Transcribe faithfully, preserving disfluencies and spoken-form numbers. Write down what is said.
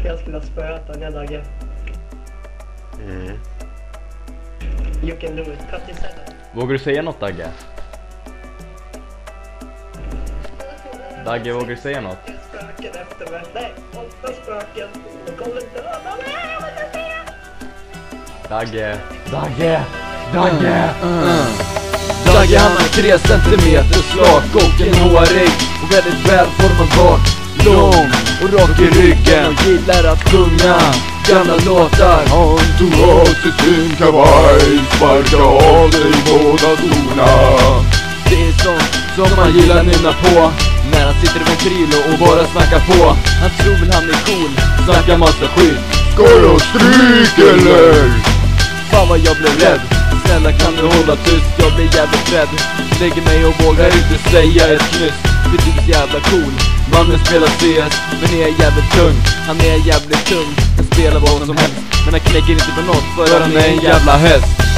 Jag skulle ha spöat den här dagen. Mm. You can do it. fyrtioseven. Vågar du säga något, Dagge? Dagge, vågar du säga något? Spöken efter mig. Nej, åtta spöken. De kommer döda mig. Jag vill inte se. Dagge, Dagge, Dagge! Dagge han har tre centimeter slak och en hårig och väldigt välformad bak. Lång och rak i ryggen och gillar att sjunga gamla låtar. Han tog av sig sin kavaj, sparkade av sig båda skorna. Det är sånt som man gillar nynna på när han sitter med trilo och bara snackar på. Han tror väl han är cool, snackar massa skit. Ska jag stryk eller? Fan vad jag blev rädd. Snälla kan du hålla tyst, jag blir jävligt rädd. Lägger mig och vågar inte säga ett knyst. Det är typ jävla cool. Mannen spelar C S, men är jävligt tung. Han är jävligt tung, han spelar vad som helst. Men han knäcker inte på något för han är en jävla häst.